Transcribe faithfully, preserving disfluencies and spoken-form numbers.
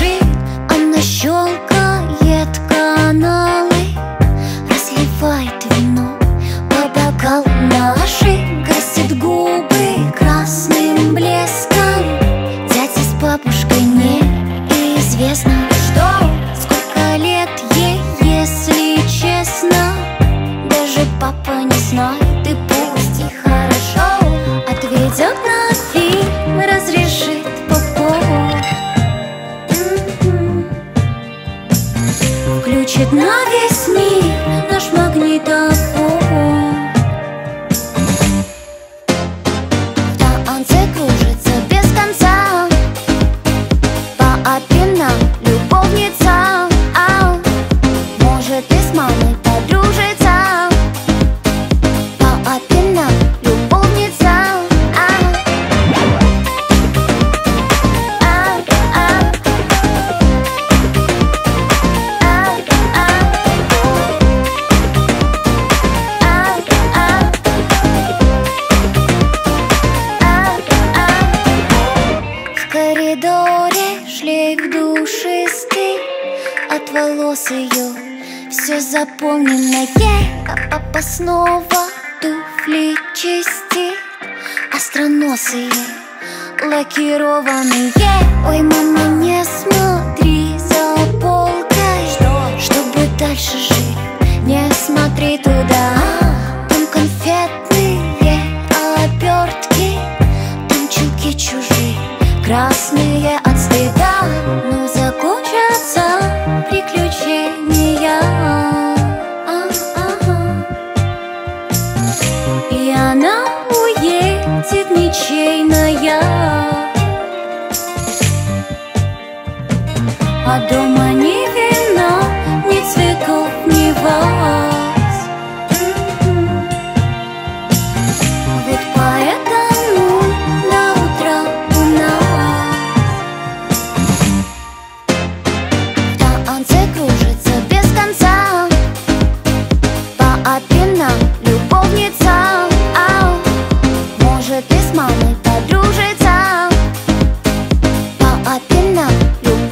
спешит, она щелкает каналы, разливает вино по бокалам нашим, красит губы красным блеском. Дядя с бабушкой неизвестно что, сколько лет ей, если честно. Даже папа не знает, и пусть и хорошо. Отведет на фильм, разрешит попов, включит на весь мир наш магнитофон. В танце кружится без конца по опинам любовница. А может и с мамой подружится. По опинам любовница. В коридоре шлейф душистый от волос ее, все заполненное. А папа снова туфли чистит, остроносые, лакированные. Ой, мама, не смотри за полкой, чтобы дальше жить, не смотри туда. Там конфетные обертки, там чулки чужие, красные от стыда. Но закончатся приключения, а-а-а. И она уедет ничейная, а дома ни вина, ни цветов, ни ваз. Вот поэтому до утра у нас в танце кружится без конца по опинам любовница. А может и с мамой подружится. По опинам любовница.